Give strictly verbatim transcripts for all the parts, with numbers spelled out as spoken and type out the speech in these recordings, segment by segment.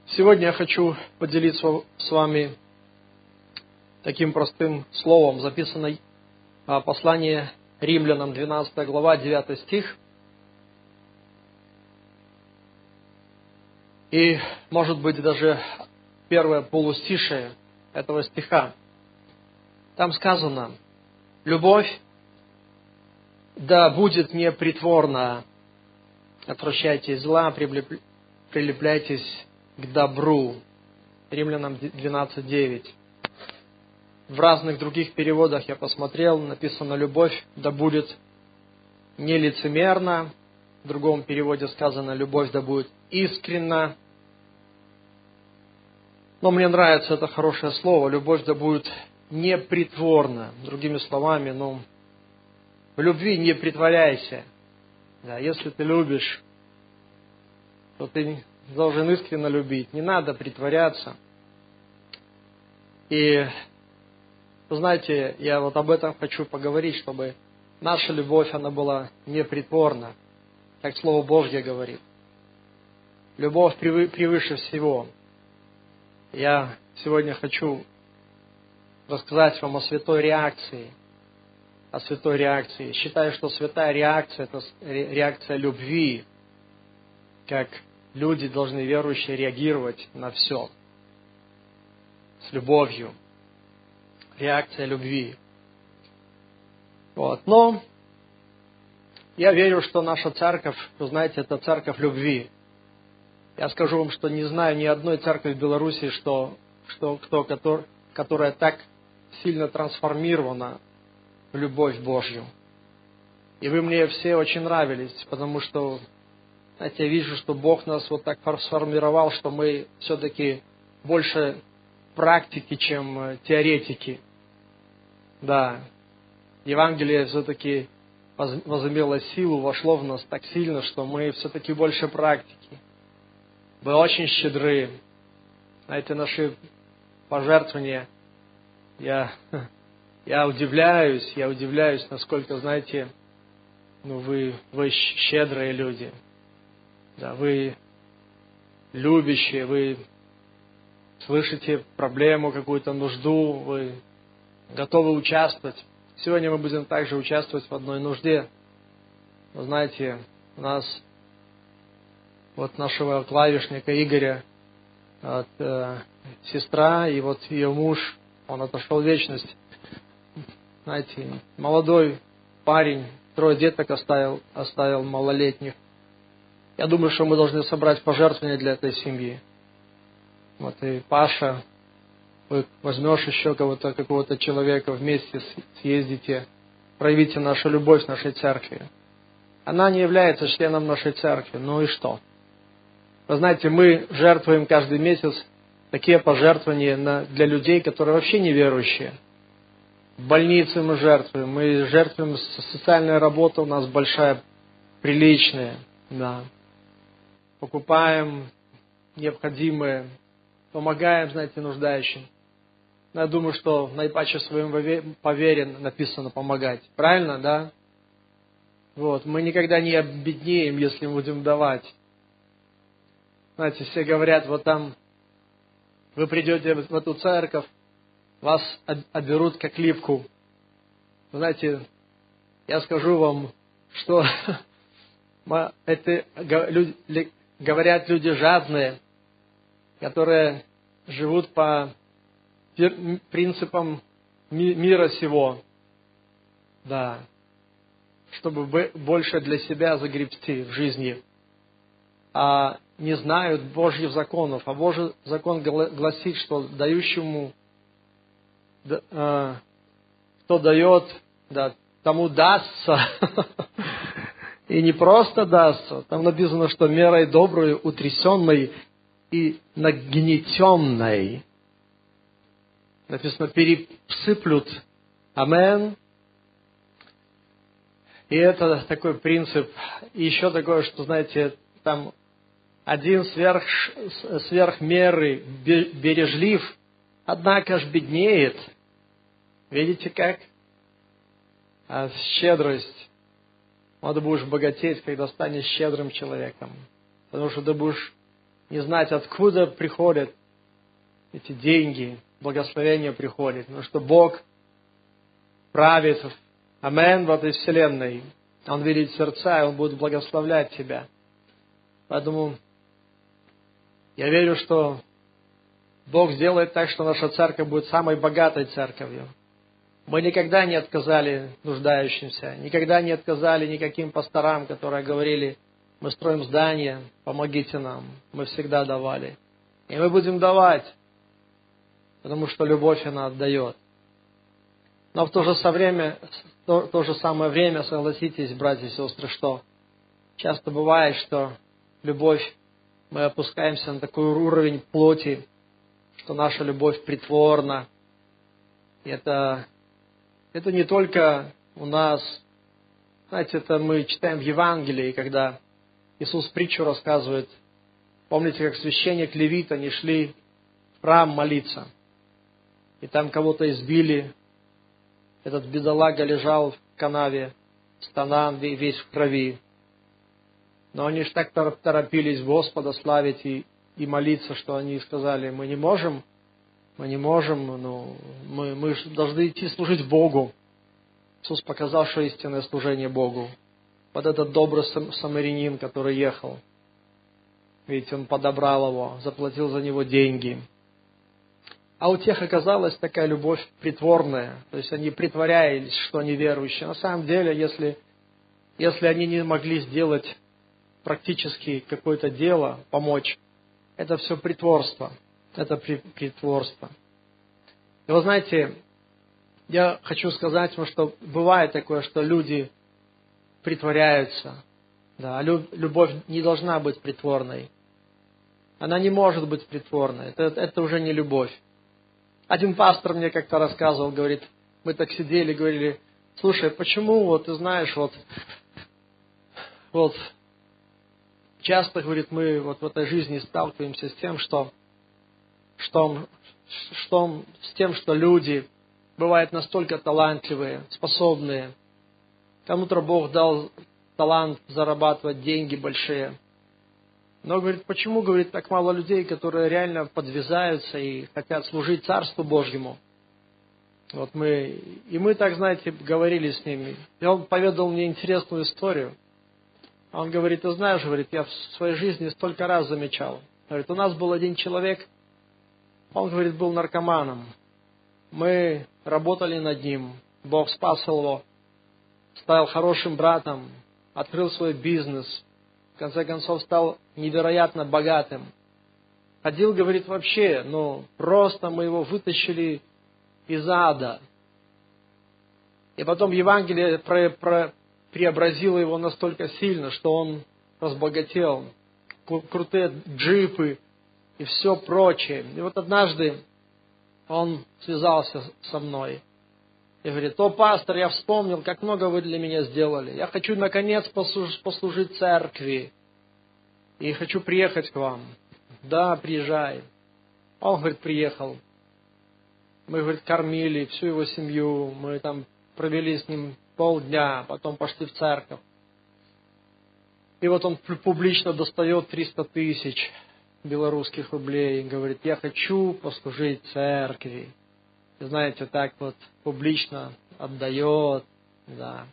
Сегодня я хочу поделиться с вами таким простым словом, записанное в послании Римлянам, двенадцатая глава, девятый стих. И, может быть, даже первое полустишее этого стиха. Там сказано: «Любовь да будет не притворна, отвращайтесь зла, прилепляйтесь к добру». Римлянам двенадцать девять. В разных других переводах я посмотрел, написано: «Любовь да будет не лицемерна». В другом переводе сказано: «Любовь да будет искренна». Но мне нравится это хорошее слово: «Любовь да будет не притворна». Другими словами, ну, в любви не притворяйся. Да, если ты любишь, то ты должен искренне любить. Не надо притворяться. И, вы знаете, я вот об этом хочу поговорить, чтобы наша любовь, она была не притворна, как Слово Божье говорит. Любовь превыше всего. Я сегодня хочу рассказать вам о святой реакции. О святой реакции. Считаю, что святая реакция – это реакция любви, как люди должны, верующие, реагировать на все. С любовью. Реакция любви. Вот. Но я верю, что наша церковь, вы знаете, это церковь любви. Я скажу вам, что не знаю ни одной церкви в Беларуси, что, что, кто, который, которая так сильно трансформирована в любовь Божью. И вы мне все очень нравились, потому что, знаете, я вижу, что Бог нас вот так сформировал, что мы все-таки больше практики, чем теоретики. Да, Евангелие все-таки возымело силу, вошло в нас так сильно, что мы все-таки больше практики. Вы очень щедры. Знаете, наши пожертвования, я, я удивляюсь, я удивляюсь, насколько, знаете, ну вы, вы щедрые люди. Да, вы любящие, вы слышите проблему, какую-то нужду, вы готовы участвовать. Сегодня мы будем также участвовать в одной нужде. Вы знаете, у нас вот нашего клавишника Игоря, вот, э, сестра, и вот ее муж, он отошел в вечность. Знаете, молодой парень, трое деток оставил, оставил малолетних. Я думаю, что мы должны собрать пожертвования для этой семьи. Вот и Паша, вы возьмешь еще кого-то, какого-то человека, вместе съездите, проявите нашу любовь нашей церкви. Она не является членом нашей церкви, ну и что? Вы знаете, мы жертвуем каждый месяц такие пожертвования на, для людей, которые вообще не верующие. В больнице мы жертвуем, мы жертвуем, социальная работа у нас большая, приличная, да. Покупаем необходимое, помогаем, знаете, нуждающим. Я думаю, что наипаче своим по вере написано помогать. Правильно, да? Вот. Мы никогда не обеднеем, если мы будем давать. Знаете, все говорят, вот там, вы придете в эту церковь, вас оберут как липку. Знаете, я скажу вам, что это говорят люди жадные, которые живут по принципам мира сего. Да. Чтобы больше для себя загребсти в жизни. А не знают Божьих законов. А Божий закон гласит, что дающему, кто дает, да, тому дастся. И не просто дастся. Там написано, что мерой доброй, утрясенной и нагнетенной. Написано, пересыплют. Амен. И это такой принцип. И еще такое, что, знаете, там один сверх, сверх меры бережлив, однако ж беднеет. Видите как? А щедрость. Вот ты будешь богатеть, когда станешь щедрым человеком. Потому что ты будешь не знать, откуда приходят эти деньги, благословение приходит. Потому что Бог правит, амен, в этой вселенной. Он видит сердца, и Он будет благословлять тебя. Поэтому я верю, что Бог сделает так, что наша церковь будет самой богатой церковью. Мы никогда не отказали нуждающимся, никогда не отказали никаким пасторам, которые говорили: мы строим здание, помогите нам. Мы всегда давали. И мы будем давать, потому что любовь, она отдает. Но в то же, время, в то же самое время, согласитесь, братья и сестры, что часто бывает, что любовь, мы опускаемся на такой уровень плоти, что наша любовь притворна. И это, это не только у нас. Знаете, это мы читаем в Евангелии, когда Иисус притчу рассказывает. Помните, как священник левит, они шли в храм молиться. И там кого-то избили. Этот бедолага лежал в канаве, стонан весь в крови. Но они же так торопились Господа славить и, и молиться, что они сказали: мы не можем, мы не можем, ну, мы, мы должны идти служить Богу. Иисус показал, что истинное служение Богу. Вот этот добрый самарянин, который ехал. Видите, он подобрал его, заплатил за него деньги. А у тех оказалась такая любовь притворная. То есть они притворялись, что они верующие. На самом деле, если, если они не могли сделать практически какое-то дело, помочь, это все притворство. Это притворство. И вы знаете, я хочу сказать вам, что бывает такое, что люди притворяются. Да, любовь не должна быть притворной. Она не может быть притворной. Это, это уже не любовь. Один пастор мне как-то рассказывал, говорит, мы так сидели, говорили: слушай, почему, вот, ты знаешь, вот, вот, часто, говорит, мы вот в этой жизни сталкиваемся с тем, что, что, что, с тем, что люди бывают настолько талантливые, способные. Кому-то Бог дал талант зарабатывать деньги большие. Но, говорит, почему, говорит, так мало людей, которые реально подвязаются и хотят служить Царству Божьему? Вот мы, и мы так, знаете, говорили с ними. И он поведал мне интересную историю. Он говорит: ты знаешь, говорит, я в своей жизни столько раз замечал. Говорит, у нас был один человек, он, говорит, был наркоманом. Мы работали над ним, Бог спас его, стал хорошим братом, открыл свой бизнес. В конце концов, стал невероятно богатым. Ходил, говорит, вообще, ну, просто мы его вытащили из ада. И потом Евангелие про, про, преобразило его настолько сильно, что он разбогател. Крутые джипы и все прочее. И вот однажды он связался со мной. И говорит: о, пастор, я вспомнил, как много вы для меня сделали. Я хочу, наконец, послуж, послужить церкви. И хочу приехать к вам. Да, приезжай. Он, говорит, приехал. Мы, говорит, кормили всю его семью. Мы там провели с ним полдня. Потом пошли в церковь. И вот он публично достает триста тысяч белорусских рублей. И говорит: я хочу послужить церкви. И знаете, так вот публично отдает, да.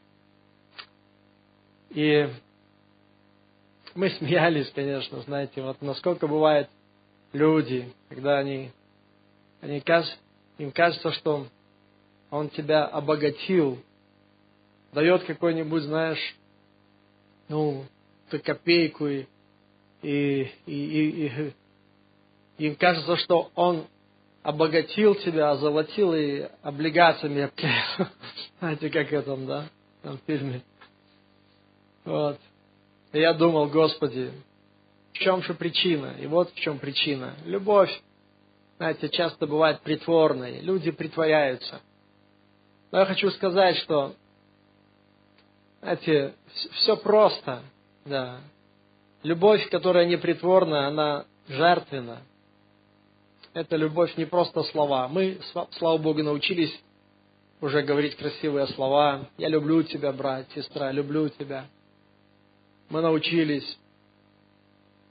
И мы смеялись, конечно, знаете, вот насколько бывают люди, когда они, они им кажется, что он тебя обогатил, дает какой-нибудь, знаешь, ну, копейку, и, и, и, и, и им кажется, что он обогатил тебя, озолотил и облигациями обклеил. Знаете, как это, да, там в фильме. Вот. И я думал: Господи, в чем же причина? И вот в чем причина. Любовь, знаете, часто бывает притворной. Люди притворяются. Но я хочу сказать, что, знаете, все просто, да. Любовь, которая не притворна, она жертвенна. Это любовь не просто слова. Мы, слава Богу, научились уже говорить красивые слова. Я люблю тебя, брат, сестра, люблю тебя. Мы научились.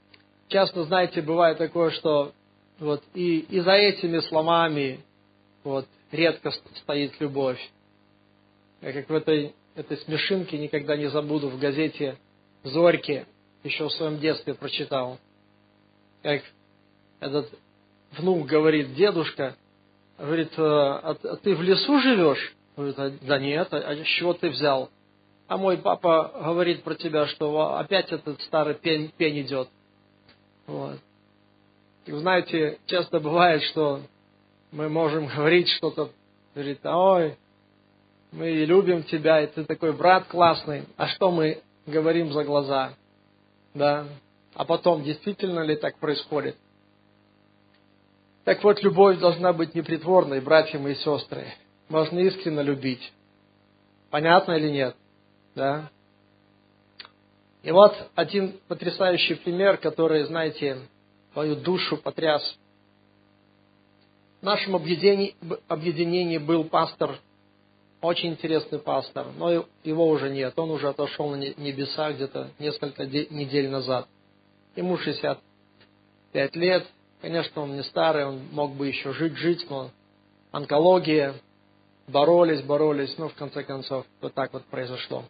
часто, знаете, бывает такое, что вот и, и за этими словами вот редко стоит любовь. Я как в этой, этой смешинке никогда не забуду, в газете «Зорьки» еще в своем детстве прочитал. Как этот внук говорит: дедушка, говорит, а, а ты в лесу живешь? Говорит, а, да нет, а, а с чего ты взял? А мой папа говорит про тебя, что опять этот старый пень, пень идет. Вот. И вы знаете, часто бывает, что мы можем говорить что-то, говорит, ой, мы любим тебя, и ты такой брат классный. А что мы говорим за глаза? Да? А потом, действительно ли так происходит? Так вот, любовь должна быть непритворной, братья мои сестры. Можно искренне любить. Понятно или нет? Да? И вот один потрясающий пример, который, знаете, мою душу потряс. В нашем объединении, объединении был пастор, очень интересный пастор, но его уже нет. Он уже отошел на небеса где-то несколько недель назад. Ему шестьдесят пять лет. Конечно, он не старый, он мог бы еще жить, жить, но онкология, боролись, боролись, но в конце концов вот так вот произошло.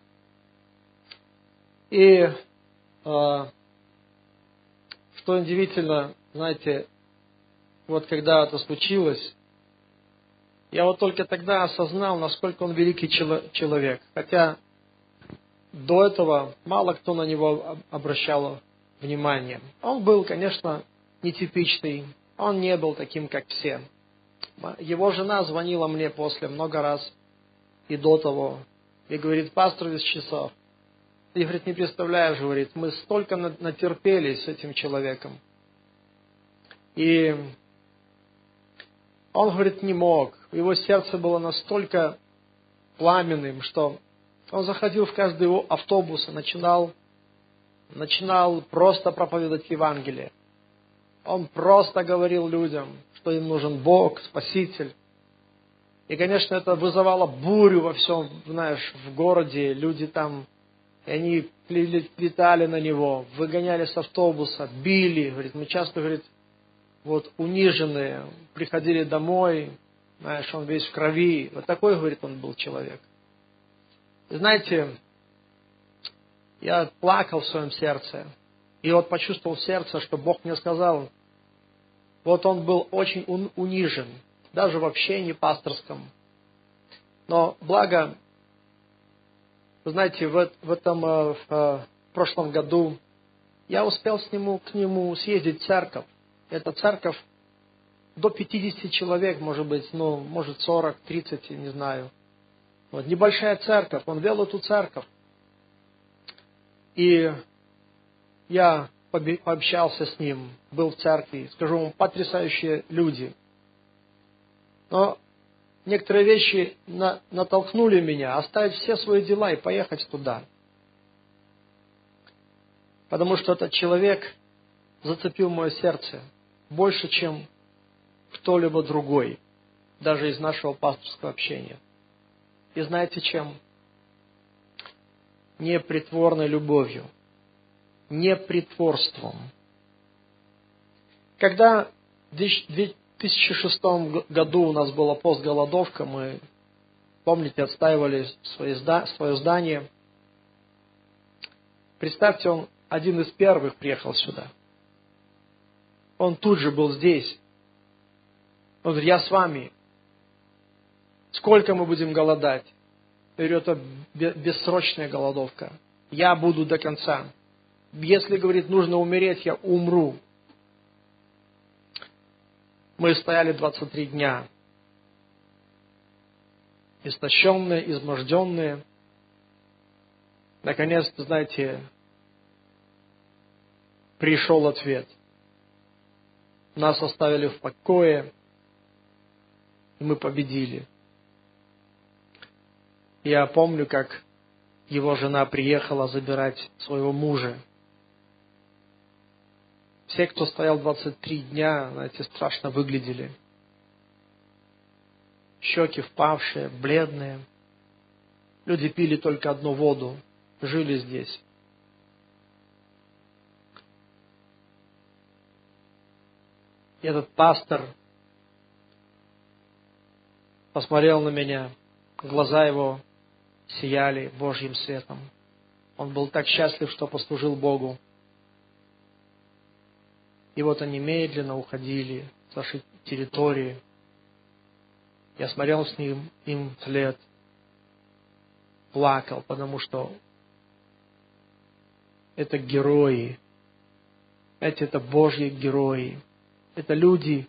И э, что удивительно, знаете, вот когда это случилось, я вот только тогда осознал, насколько он великий человек. Хотя до этого мало кто на него обращал внимание. Он был, конечно, нетипичный, он не был таким, как все. Его жена звонила мне после много раз и до того, и говорит: пастор Вячеслав, ты, говорит, не представляешь, говорит, мы столько натерпелись с этим человеком. И он, говорит, не мог. Его сердце было настолько пламенным, что он заходил в каждый автобус и начинал, начинал просто проповедовать Евангелие. Он просто говорил людям, что им нужен Бог, Спаситель. И, конечно, это вызывало бурю во всем, знаешь, в городе. Люди там, и они летали на него, выгоняли с автобуса, били. Говорит, мы часто, говорит, вот униженные, приходили домой, знаешь, он весь в крови. Вот такой, говорит, он был человек. И знаете, я плакал в своем сердце. И вот почувствовал в сердце, что Бог мне сказал, вот он был очень унижен, даже в общении пасторском. Но благо, вы знаете, в, в этом в, в прошлом году я успел с нему, к нему съездить в церковь. Эта церковь до пятидесяти человек, может быть, ну, может сорок, тридцать, не знаю. Вот, небольшая церковь, он вел эту церковь. И я пообщался с ним, был в церкви, скажу вам, потрясающие люди. Но некоторые вещи на, натолкнули меня оставить все свои дела и поехать туда. Потому что этот человек зацепил мое сердце больше, чем кто-либо другой, даже из нашего пасторского общения. И знаете чем? Непритворной любовью, непритворством. Когда в две тысячи шестом году у нас была постголодовка, мы, помните, отстаивали свое здание. Представьте, он один из первых приехал сюда. Он тут же был здесь. Он говорит, я с вами. Сколько мы будем голодать? Я говорю, это бессрочная голодовка. Я буду до конца. Если, говорит, нужно умереть, я умру. Мы стояли двадцать три дня. Истощенные, изможденные. Наконец-то, знаете, пришел ответ. Нас оставили в покое, и мы победили. Я помню, как его жена приехала забирать своего мужа. Все, кто стоял двадцать три дня, знаете, страшно выглядели. Щеки впавшие, бледные. Люди пили только одну воду, жили здесь. И этот пастор посмотрел на меня, глаза его сияли Божьим светом. Он был так счастлив, что послужил Богу. И вот они медленно уходили с нашей территории. Я смотрел с ним им вслед, плакал, потому что это герои. Эти это Божьи герои. Это люди,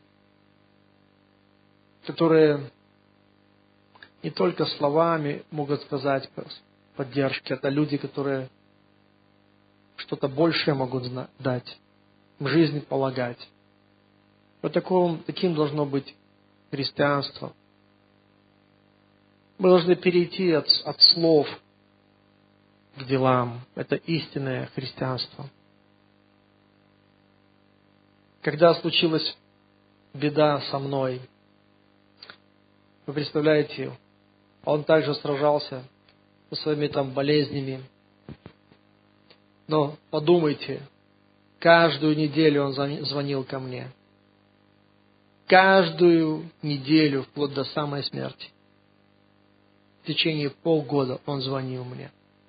которые не только словами могут сказать поддержки, это люди, которые что-то большее могут дать, жизнь полагать. Вот таким, таким должно быть христианство. Мы должны перейти от, от слов к делам. Это истинное христианство. Когда случилась беда со мной, вы представляете, он также сражался со своими там болезнями. Но подумайте, каждую неделю он звонил ко мне. Каждую неделю, вплоть до самой смерти. В течение полгода он звонил мне.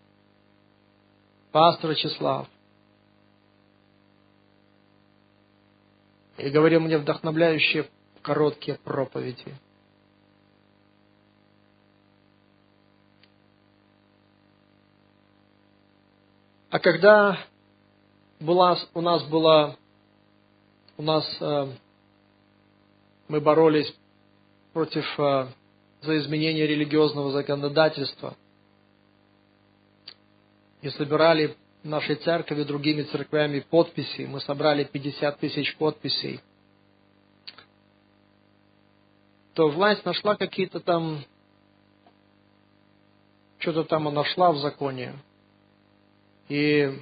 Пастор Вячеслав. И говорил мне вдохновляющие короткие проповеди. А когда была, у нас была, у нас э, мы боролись против э, за изменение религиозного законодательства и собирали в нашей церкви и другими церквями подписи, мы собрали пятьдесят тысяч подписей, то власть нашла какие-то там, что-то там она нашла в законе. И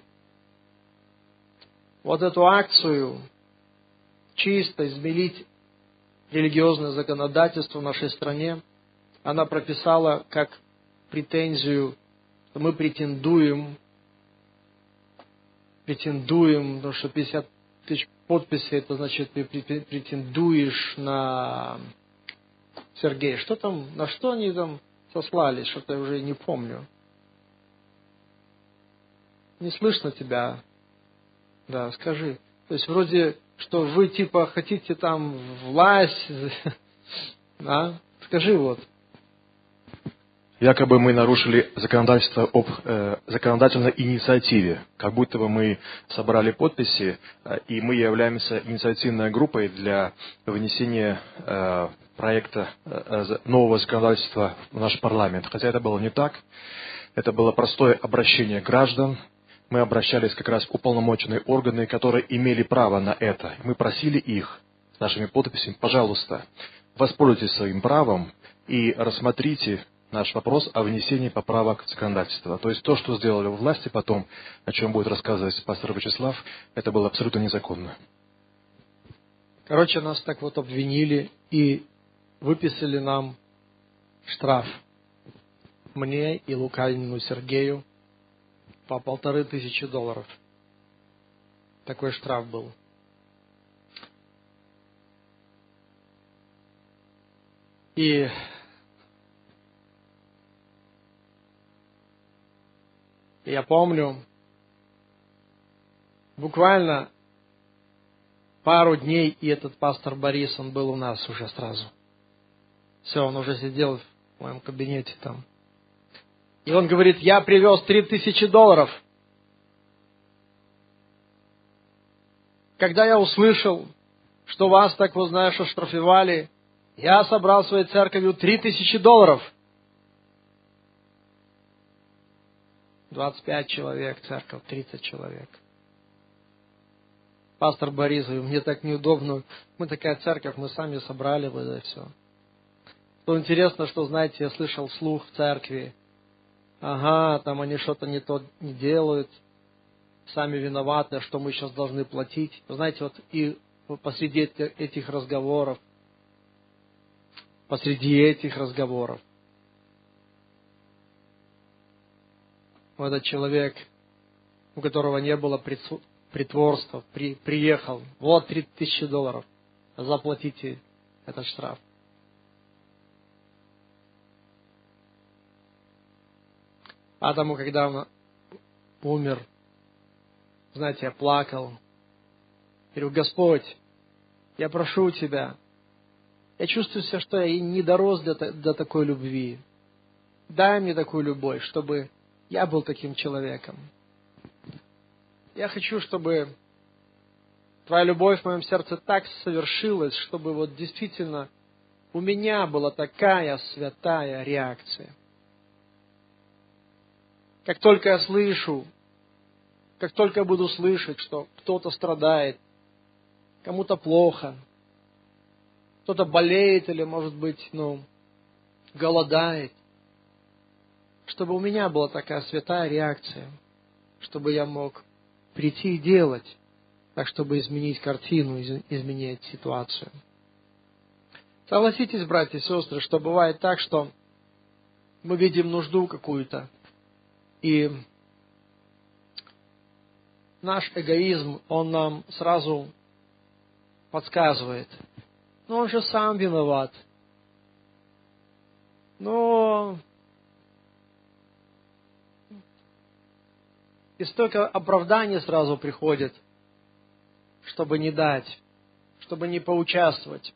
вот эту акцию чисто изменить религиозное законодательство в нашей стране, она прописала как претензию, что мы претендуем, претендуем, потому что пятьдесят тысяч подписей, это значит, ты претендуешь на Сергея. Что там, на что они там сослались, что-то я уже не помню. Не слышно тебя. Да, скажи. То есть вроде, что вы типа хотите там власть, а? Скажи вот. Якобы мы нарушили законодательство об э, законодательной инициативе, как будто бы мы собрали подписи, э, и мы являемся инициативной группой для вынесения э, проекта э, нового законодательства в наш парламент. Хотя это было не так. Это было простое обращение граждан. Мы обращались как раз в уполномоченные органы, которые имели право на это. Мы просили их с нашими подписями, пожалуйста, воспользуйтесь своим правом и рассмотрите наш вопрос о внесении поправок в законодательство. То есть то, что сделали власти потом, о чем будет рассказывать пастор Вячеслав, это было абсолютно незаконно. Короче, нас так вот обвинили и выписали нам штраф. Мне и Луканину Сергею по полторы тысячи долларов. Такой штраф был. И я помню, буквально пару дней, и этот пастор Борис, он был у нас уже сразу. Все, он уже сидел в моем кабинете там. И он говорит, я привез три тысячи долларов. Когда я услышал, что вас так, вот знаешь, оштрафовали, я собрал в своей церковью три тысячи долларов. двадцать пять человек, церковь, тридцать человек. Пастор Борис, мне так неудобно. Мы такая церковь, мы сами собрали бы это все. Что интересно, что, знаете, я слышал слух в церкви. Ага, там они что-то не то не делают, сами виноваты, что мы сейчас должны платить. Вы знаете, вот и посреди этих разговоров, посреди этих разговоров, вот этот человек, у которого не было притворства, при, приехал, вот три тысячи долларов. заплатите этот штраф. Потому, когда он умер, знаете, я плакал. Говорю, Господь, я прошу Тебя, я чувствую себя, что я и не дорос до, до такой любви. Дай мне такую любовь, чтобы я был таким человеком. Я хочу, чтобы Твоя любовь в моем сердце так совершилась, чтобы вот действительно у меня была такая святая реакция. Как только я слышу, как только я буду слышать, что кто-то страдает, кому-то плохо, кто-то болеет или, может быть, ну, голодает, чтобы у меня была такая святая реакция, чтобы я мог прийти и делать, так, чтобы изменить картину, изменить ситуацию. Согласитесь, братья и сестры, что бывает так, что мы видим нужду какую-то, и наш эгоизм, он нам сразу подсказывает. Но он же сам виноват. Но и столько оправданий сразу приходит, чтобы не дать, чтобы не поучаствовать.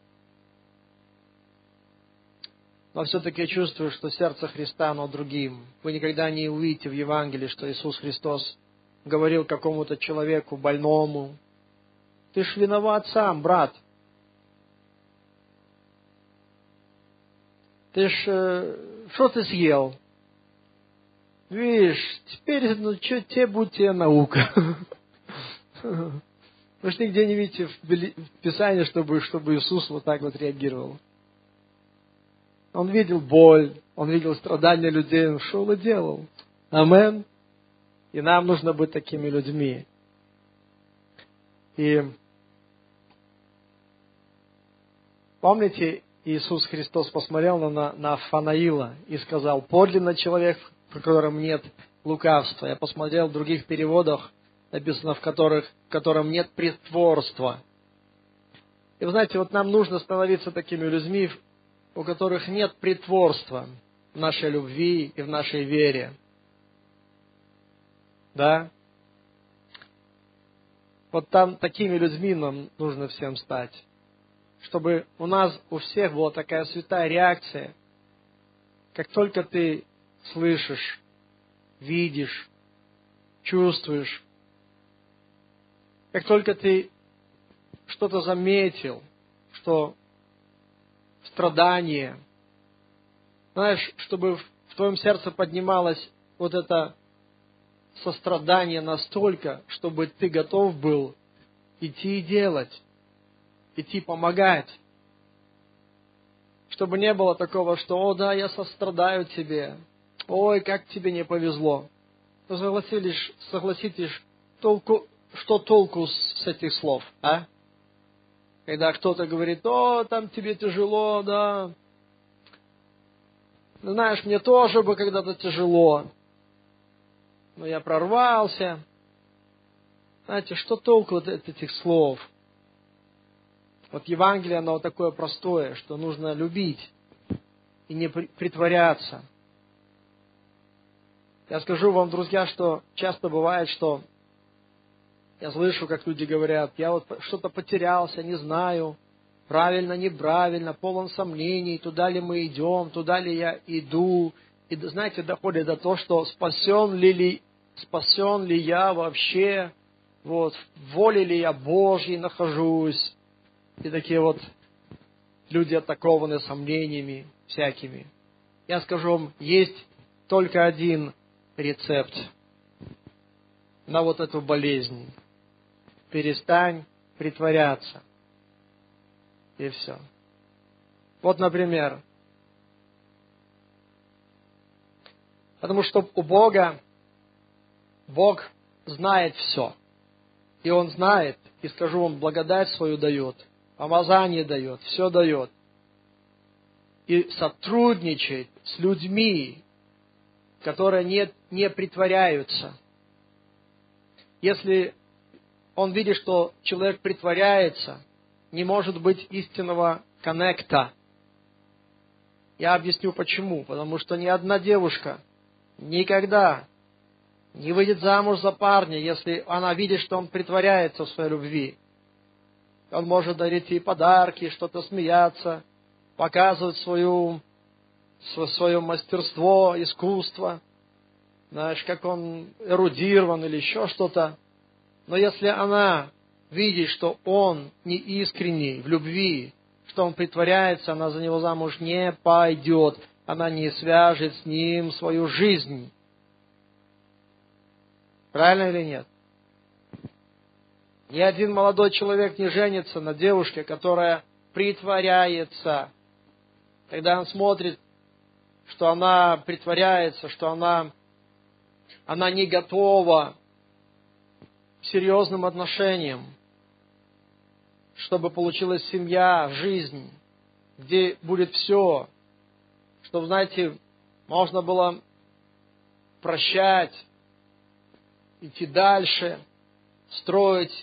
Но все-таки я чувствую, что сердце Христа, оно другим. Вы никогда не увидите в Евангелии, что Иисус Христос говорил какому-то человеку больному: ты ж виноват сам, брат. Ты ж, что ты съел? Видишь, теперь, ну, что тебе будет тебе наука. Вы же нигде не видите в Писании, чтобы, чтобы Иисус вот так вот реагировал. Он видел боль, он видел страдания людей, он шел и делал. Амен. И нам нужно быть такими людьми. И помните, Иисус Христос посмотрел на, на Фанаила и сказал: подлинно человек, в котором нет лукавства. Я посмотрел в других переводах, написано, в которых, в котором нет притворства. И вы знаете, вот нам нужно становиться такими людьми, у которых нет притворства в нашей любви и в нашей вере. Да? Вот там такими людьми нам нужно всем стать. Чтобы у нас, у всех была такая святая реакция, как только ты слышишь, видишь, чувствуешь, как только ты что-то заметил, что страдание, знаешь, чтобы в твоем сердце поднималось вот это сострадание настолько, чтобы ты готов был идти и делать, идти помогать. Чтобы не было такого, что: о да, я сострадаю тебе, ой, как тебе не повезло. Но согласились, согласитесь, толку, что толку с этих слов, а? Когда кто-то говорит: о, там тебе тяжело, да. Ну, знаешь, мне тоже бы когда-то тяжело, но я прорвался. Знаете, что толку от этих слов? Вот Евангелие, оно вот такое простое, что нужно любить и не притворяться. Я скажу вам, друзья, что часто бывает, что я слышу, как люди говорят: я вот что-то потерялся, не знаю, правильно, неправильно, полон сомнений, туда ли мы идем, туда ли я иду. И, знаете, доходит до того, что спасен ли, ли, спасен ли я вообще, вот, в воле ли я Божьей нахожусь. И такие вот люди атакованы сомнениями всякими. Я скажу вам, есть только один рецепт на вот эту болезнь. Перестань притворяться. И все. Вот, например, потому что у Бога, Бог знает все. И Он знает, и скажу вам, благодать свою дает, помазание дает, все дает. И сотрудничает с людьми, которые не, не притворяются. Если он видит, что человек притворяется, не может быть истинного коннекта. Я объясню почему. Потому что ни одна девушка никогда не выйдет замуж за парня, если она видит, что он притворяется в своей любви. Он может дарить ей подарки, что-то смеяться, показывать свою, свое мастерство, искусство, знаешь, как он эрудирован или еще что-то. Но если она видит, что он не искренний в любви, что он притворяется, она за него замуж не пойдет, она не свяжет с ним свою жизнь. Правильно или нет? Ни один молодой человек не женится на девушке, которая притворяется. Когда он смотрит, что она притворяется, что она, она не готова к серьезным отношениям, чтобы получилась семья, жизнь, где будет все, чтобы, знаете, можно было прощать, идти дальше, строить.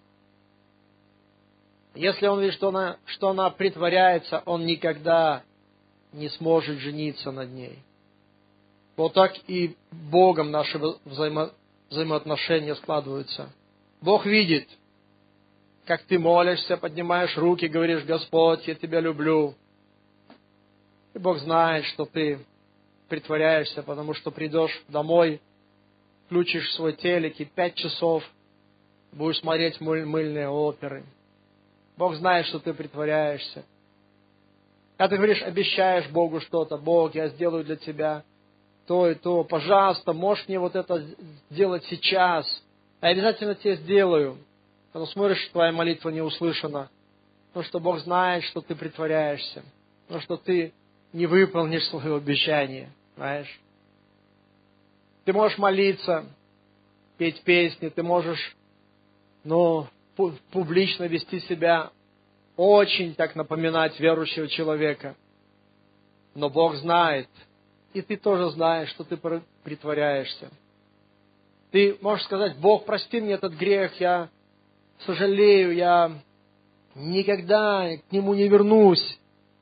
Если он видит, что она, что она притворяется, он никогда не сможет жениться над ней. Вот так и Богом наши взаимо, взаимоотношения складываются. Бог видит, как ты молишься, поднимаешь руки, говоришь: Господь, я Тебя люблю. И Бог знает, что ты притворяешься, потому что придешь домой, включишь свой телек и пять часов будешь смотреть мыль, мыльные оперы. Бог знает, что ты притворяешься. Когда ты говоришь, обещаешь Богу что-то: Бог, я сделаю для Тебя то и то, пожалуйста, можешь мне вот это сделать сейчас, я обязательно тебе сделаю. Потом смотришь, твоя молитва не услышана, потому что Бог знает, что ты притворяешься, потому что ты не выполнишь свое обещание, знаешь. Ты можешь молиться, петь песни, ты можешь, ну, публично вести себя, очень так напоминать верующего человека. Но Бог знает, и ты тоже знаешь, что ты притворяешься. Ты можешь сказать: Бог, прости мне этот грех, я сожалею, я никогда к нему не вернусь.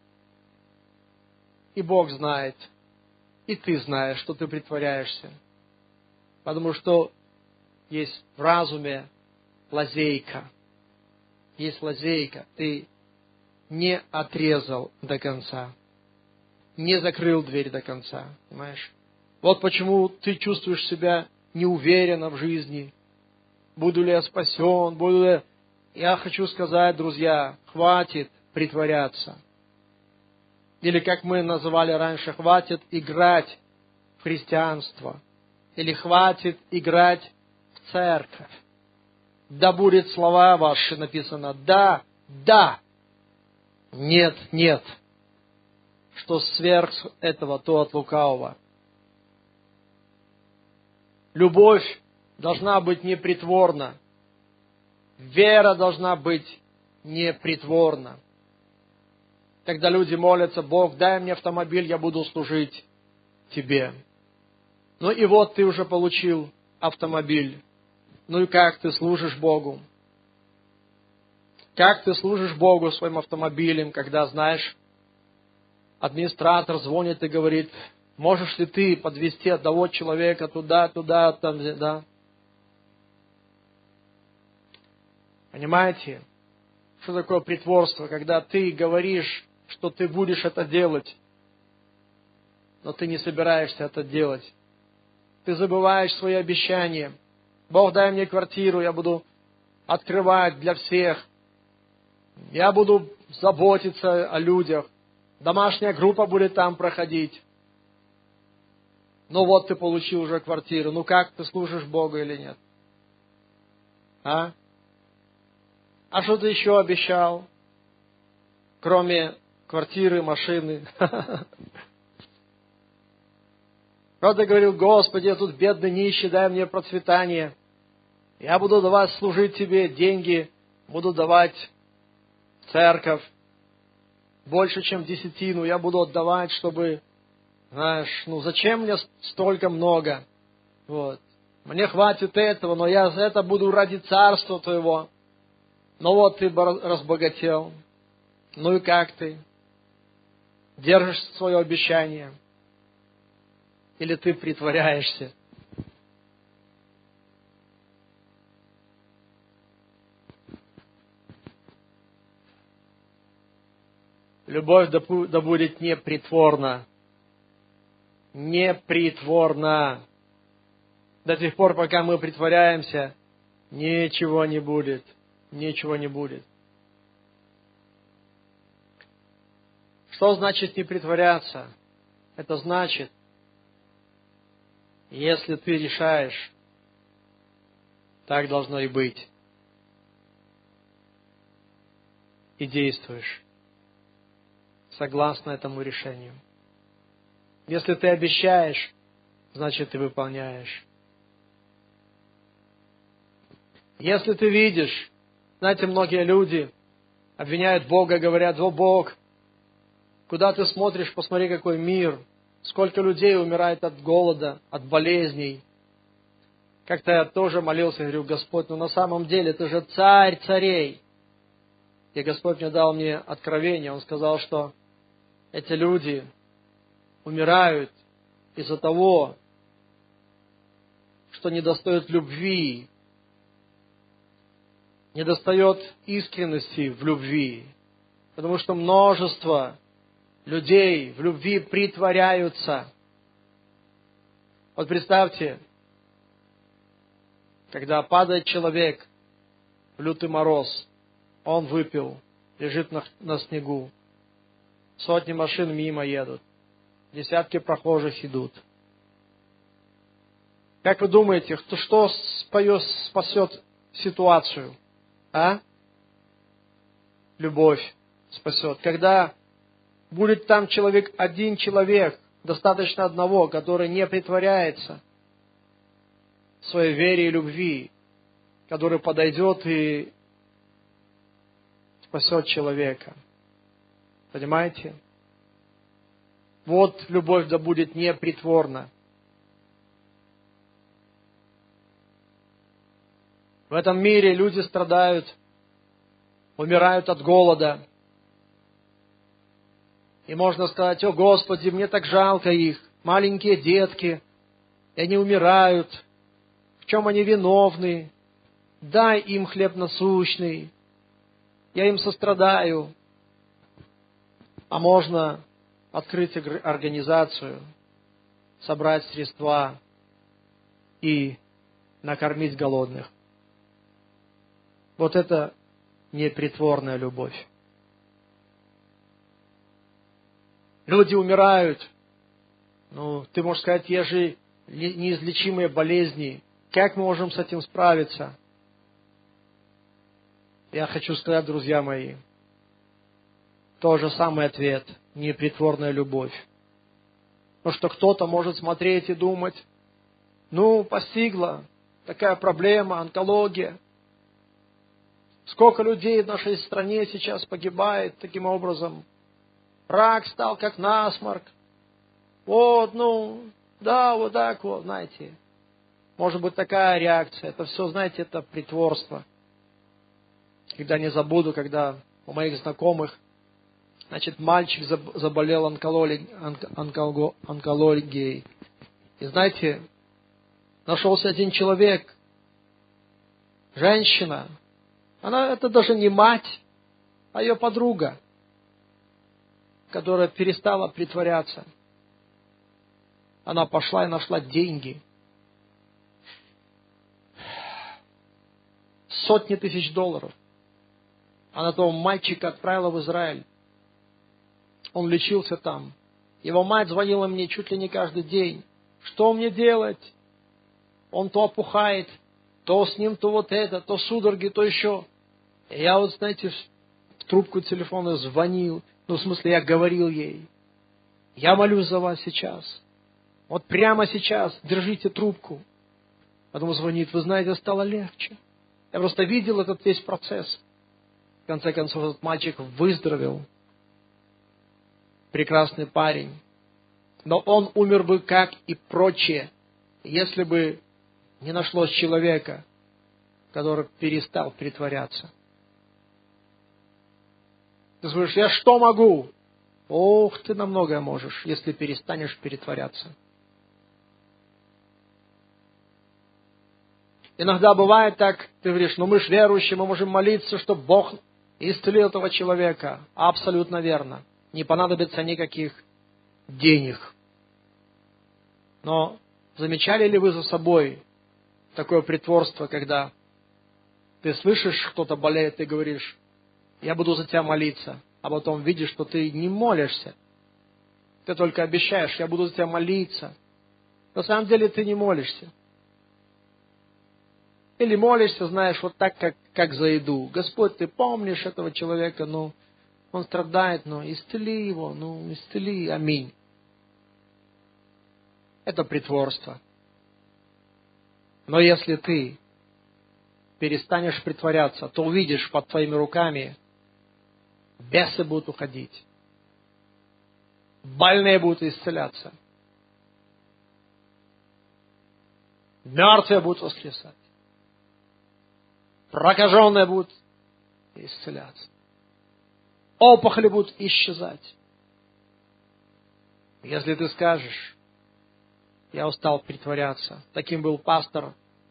И Бог знает, и ты знаешь, что ты притворяешься. Потому что есть в разуме лазейка. Есть лазейка. Ты не отрезал до конца. Не закрыл дверь до конца. Понимаешь? Вот почему ты чувствуешь себя неуверенно в жизни. Буду ли я спасен? Буду ли... Я хочу сказать, друзья, хватит притворяться. Или, как мы называли раньше, хватит играть в христианство. Или хватит играть в церковь. Да будет слова ваши, написано: да, да, нет, нет. Что сверх этого, то от лукавого. Любовь должна быть непритворна. Вера должна быть непритворна. Когда люди молятся: Бог, дай мне автомобиль, я буду служить Тебе. Ну и вот ты уже получил автомобиль. Ну и как ты служишь Богу? Как ты служишь Богу своим автомобилем, когда, знаешь, администратор звонит и говорит: можешь ли ты подвезти одного человека туда, туда, там, да? Понимаете, что такое притворство, когда ты говоришь, что ты будешь это делать, но ты не собираешься это делать. Ты забываешь свои обещания. Бог, дай мне квартиру, я буду открывать для всех. Я буду заботиться о людях. Домашняя группа будет там проходить. Ну вот ты получил уже квартиру. Ну как, ты служишь Богу или нет? А? А что ты еще обещал? Кроме квартиры, машины. Кто-то говорил: Господи, я тут бедный, нищий, дай мне процветание. Я буду давать служить Тебе деньги, буду давать в церковь больше, чем десятину. Я буду отдавать, чтобы, знаешь, ну зачем мне столько много? Вот. Мне хватит этого, но я за это буду ради царства Твоего. Ну вот ты разбогател. Ну и как ты? Держишь свое обещание? Или ты притворяешься? Любовь да будет непритворна. Непритворна. До тех пор, пока мы притворяемся, ничего не будет. Ничего не будет. Что значит не притворяться? Это значит, если ты решаешь, так должно и быть, и действуешь согласно этому решению. Если ты обещаешь, значит ты выполняешь. Если ты видишь, знаете, многие люди обвиняют Бога, говорят: «О, Бог, куда ты смотришь? Посмотри, какой мир! Сколько людей умирает от голода, от болезней!» Как-то я тоже молился, говорю: «Господь, ну на самом деле ты же царь царей!» И Господь мне дал мне откровение. Он сказал, что эти люди умирают из-за того, что недостает любви, недостает искренности в любви. Потому что множество людей в любви притворяются. Вот представьте, когда падает человек в лютый мороз, он выпил, лежит на, на снегу, сотни машин мимо едут, десятки прохожих идут. Как вы думаете, кто, что споет, спасет ситуацию? А? Любовь спасет. Когда будет там человек, один человек, достаточно одного, который не притворяется в своей вере и любви, который подойдет и спасет человека. Понимаете? Вот любовь да будет непритворна. В этом мире люди страдают, умирают от голода. И можно сказать: «О, Господи, мне так жалко их, маленькие детки, и они умирают. В чем они виновны? Дай им хлеб насущный, я им сострадаю». А можно открыть организацию, собрать средства и накормить голодных. Вот это непритворная любовь. Люди умирают. Ну, ты можешь сказать: есть же неизлечимые болезни. Как мы можем с этим справиться? Я хочу сказать, друзья мои, тот же самый ответ – непритворная любовь. Потому что кто-то может смотреть и думать: ну, постигла такая проблема, онкология. Сколько людей в нашей стране сейчас погибает таким образом. Рак стал как насморк. Вот, ну, да, вот так вот, знаете. Может быть такая реакция. Это все, знаете, это притворство. Когда не забуду, когда у моих знакомых, значит, мальчик заболел онкологией. онкологией. И знаете, нашелся один человек, женщина. Она, это даже не мать, а ее подруга, которая перестала притворяться. Она пошла и нашла деньги. Сотни тысяч долларов. Она того мальчика отправила в Израиль. Он лечился там. Его мать звонила мне чуть ли не каждый день. Что мне делать? Он то опухает, то с ним то вот это, то судороги, то еще. И я вот, знаете, в трубку телефона звонил. Ну, в смысле, я говорил ей: я молюсь за вас сейчас. Вот прямо сейчас держите трубку. Потом звонит: вы знаете, стало легче. Я просто видел этот весь процесс. В конце концов, этот мальчик выздоровел. Прекрасный парень. Но он умер бы, как и прочие, если бы не нашлось человека, который перестал притворяться. Ты говоришь, я что могу? Ох, ты на многое можешь, если перестанешь притворяться. Иногда бывает так, ты говоришь, ну мы же верующие, мы можем молиться, чтобы Бог исцелил этого человека. Абсолютно верно. Не понадобится никаких денег. Но замечали ли вы за собой такое притворство, когда ты слышишь, кто-то болеет, ты говоришь, я буду за тебя молиться, а потом видишь, что ты не молишься. Ты только обещаешь, я буду за тебя молиться. На самом деле ты не молишься. Или молишься, знаешь, вот так, как, как за еду. Господь, ты помнишь этого человека, ну, он страдает, ну, исцели его, ну, исцели, аминь. Это притворство. Но если ты перестанешь притворяться, то увидишь под твоими руками, бесы будут уходить, больные будут исцеляться, мертвые будут воскресать, прокаженные будут исцеляться, опухоли будут исчезать. Если ты скажешь, я устал притворяться. Таким был пастор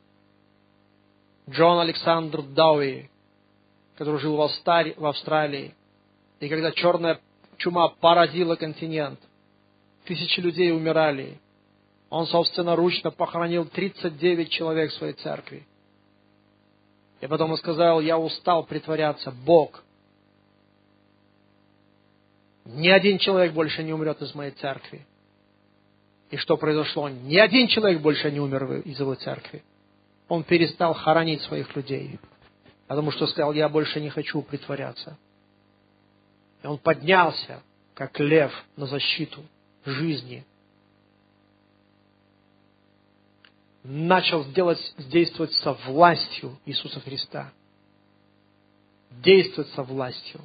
Джон Александр Дауи, который жил в Австралии. И когда черная чума поразила континент, тысячи людей умирали. Он собственноручно похоронил тридцать девять человек в своей церкви. И потом он сказал, я устал притворяться, Бог. Ни один человек больше не умрет из моей церкви. И что произошло? Ни один человек больше не умер из его церкви. Он перестал хоронить своих людей. Потому что сказал, я больше не хочу притворяться. И он поднялся, как лев, на защиту жизни. Начал делать, действовать со властью Иисуса Христа. Действовать со властью.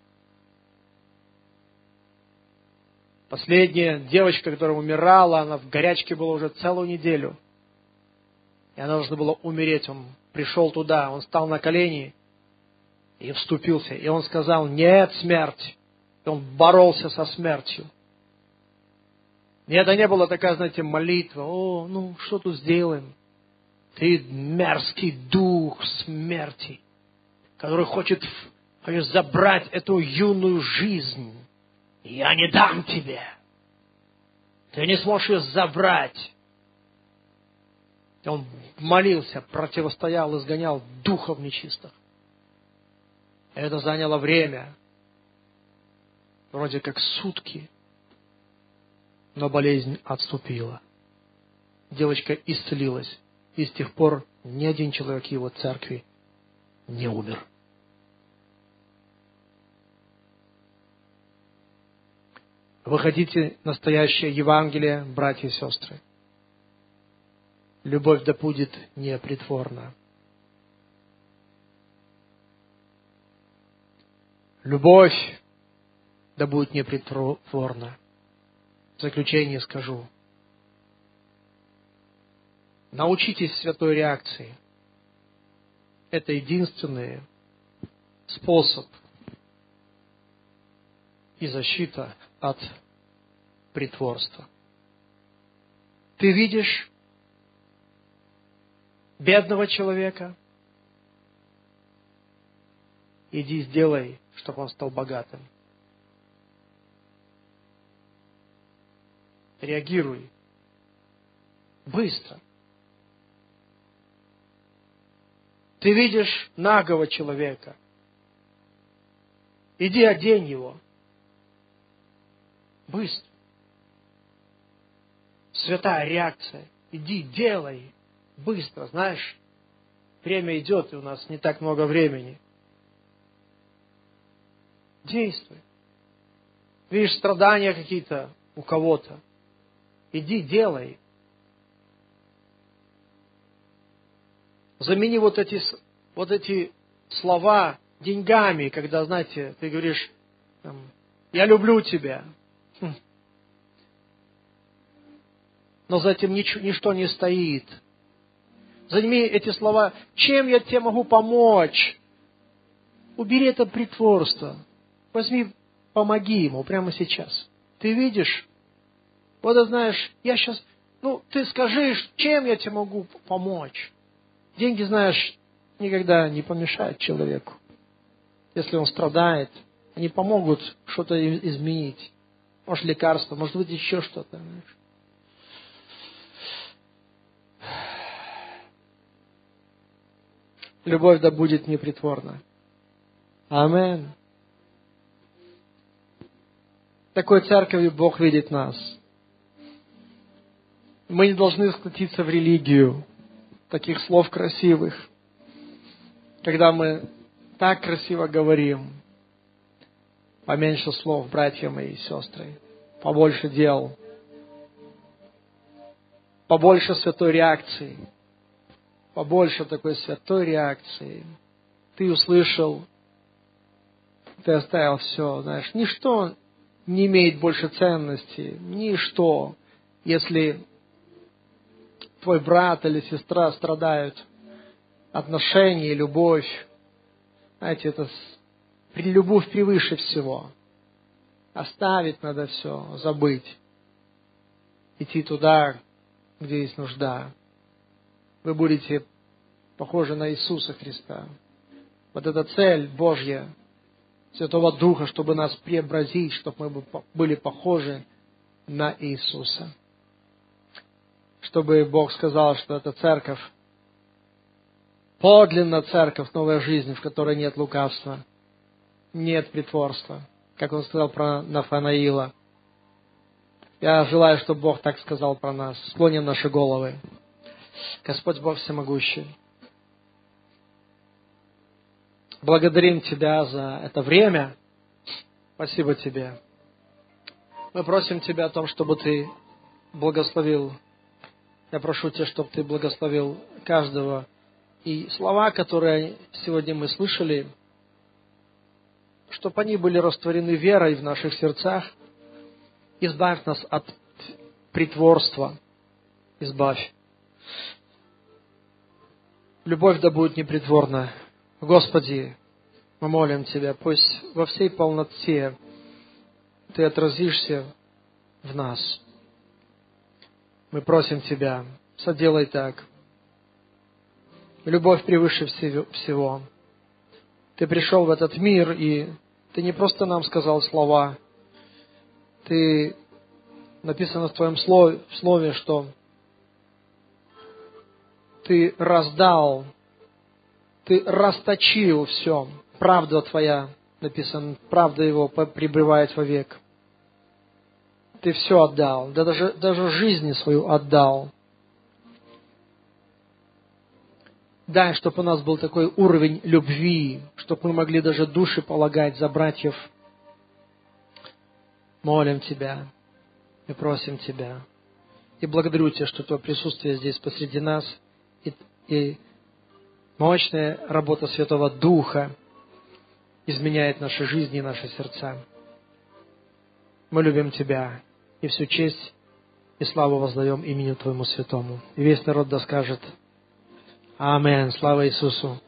Последняя девочка, которая умирала, она в горячке была уже целую неделю. И она должна была умереть. Он пришел туда, он стал на колени и вступился. И он сказал, нет, смерть. И он боролся со смертью. И это не была такая, знаете, молитва. О, ну, что тут сделаем? Ты мерзкий дух смерти, который хочет, хочет забрать эту юную жизнь. Я не дам тебе. Ты не сможешь ее забрать. И он молился, противостоял, изгонял духов нечистых. Это заняло время. Вроде как сутки. Но болезнь отступила. Девочка исцелилась. И с тех пор ни один человек его церкви не умер. Вы хотите настоящее Евангелие, братья и сестры? Любовь да будет непритворна. Любовь да будет непритворна. В заключение скажу. Научитесь святой реакции. Это единственный способ и защита от притворства. Ты видишь бедного человека? Иди сделай, чтобы он стал богатым. Реагируй. Быстро. Ты видишь нагого человека? Иди одень его. Быстро. Святая реакция. Иди, делай. Быстро. Знаешь, время идет, и у нас не так много времени. Действуй. Видишь страдания какие-то у кого-то? Иди, делай. Замени вот эти, вот эти слова деньгами, когда, знаете, ты говоришь, я люблю тебя. Но за этим ничего, ничто не стоит. Займи эти слова, чем я тебе могу помочь? Убери это притворство. возьми, помоги ему прямо сейчас. Ты видишь, вот знаешь, я сейчас, ну, ты скажи, чем я тебе могу помочь. Деньги, знаешь, никогда не помешают человеку. Если он страдает, они помогут что-то изменить. Может, лекарство, может быть, еще что-то. Любовь да будет непритворна. Аминь. Такой церковью Бог видит нас. Мы не должны скатиться в религию таких слов красивых. Когда мы так красиво говорим, поменьше слов, братья мои и сестры, побольше дел, побольше святой реакции, побольше такой святой реакции. Ты услышал, ты оставил все, знаешь, ничто не имеет больше ценности, ничто, если твой брат или сестра страдают, отношения, любовь, знаете, это любовь превыше всего. Оставить надо все, забыть. Идти туда, где есть нужда. Вы будете похожи на Иисуса Христа. Вот эта цель Божья, Святого Духа, чтобы нас преобразить, чтобы мы были похожи на Иисуса. Чтобы Бог сказал, что это церковь, подлинная церковь, новая жизнь, в которой нет лукавства, нет притворства, как Он сказал про Нафанаила. Я желаю, чтобы Бог так сказал про нас. Склоним наши головы. Господь Бог Всемогущий, благодарим Тебя за это время. Спасибо Тебе. Мы просим Тебя о том, чтобы Ты благословил. Я прошу Тебя, чтобы Ты благословил каждого. И слова, которые сегодня мы слышали, чтобы они были растворены верой в наших сердцах. Избавь нас от притворства. Избавь. Любовь да будет непритворна. Господи, мы молим Тебя, пусть во всей полноте Ты отразишься в нас. Мы просим Тебя, соделай так. Любовь превыше всего. Ты пришел в этот мир, и Ты не просто нам сказал слова. Ты, написано в Твоем слове, в слове, что Ты раздал, Ты расточил все. Правда Твоя, написано, правда Его пребывает вовек. Ты все отдал, да даже, даже жизнь свою отдал. Дай, чтобы у нас был такой уровень любви, чтобы мы могли даже души полагать за братьев. Молим Тебя и просим Тебя. И благодарю Тебя, что Твое присутствие здесь посреди нас. И, и мощная работа Святого Духа изменяет наши жизни и наши сердца. Мы любим Тебя и всю честь и славу воздаем имени Твоему Святому. И весь народ да скажет Аминь. Слава Иисусу.